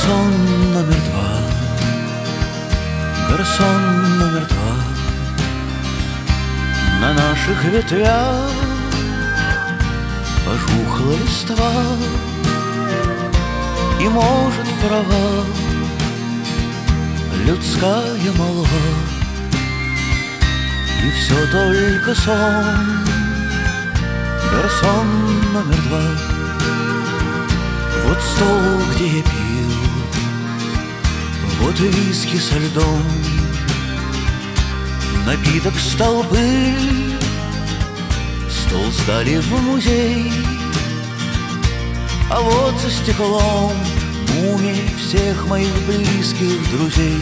Гарсон номер два, гарсон номер два. На наших ветвях пожухла листва, и, может, права людская молва, и все только сон. Гарсон номер два. Вот стол, где я пил, вот виски со льдом, напиток столбы, стол сдали в музей. А вот за стеклом мумии всех моих близких друзей.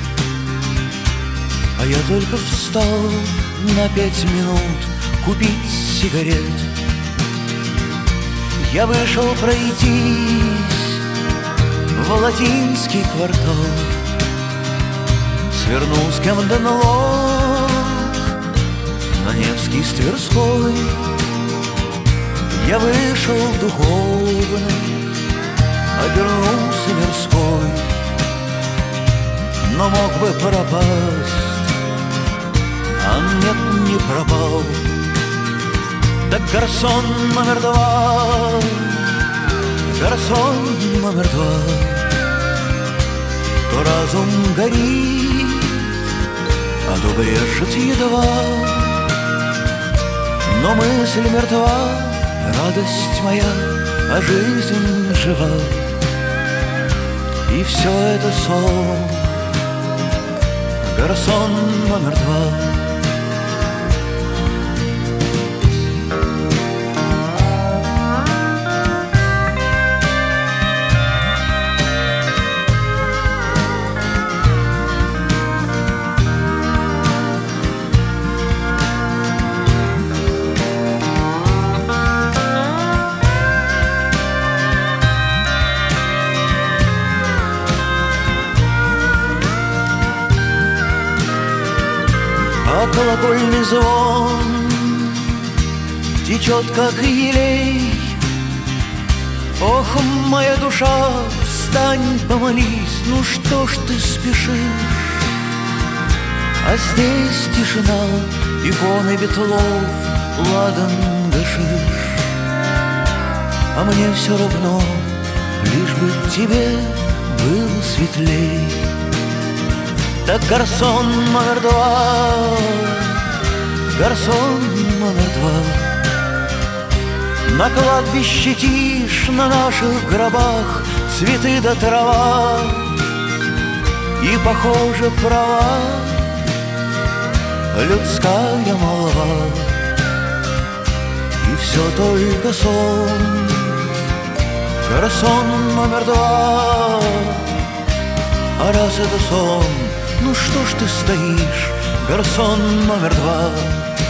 А я только встал на 5 минут купить сигарет. Я вышел пройтись в латинский квартал, свернул с Камден-Лог на Невский с Тверской. Я вышел духовный, обернулся мирской, но мог бы пропасть, а нет, не пропал. Так гарсон номер два, гарсон номер два. То разум горит, а то брежет едва, но мысль мертва, радость моя, а жизнь жива. И все это сон. Гарсон номер два. А колокольный звон течет, как елей. Ох, моя душа, встань, помолись, ну что ж ты спешишь? А здесь тишина, иконы ветлов, ладан гашиш. А мне все равно, лишь бы тебе было светлей. Так гарсон номер два, гарсон номер два. На кладбище тишь, на наших гробах цветы да трава. И, похоже, права людская молва. И все только сон. Гарсон номер два. А раз это сон, ну что ж ты стоишь, гарсон номер два?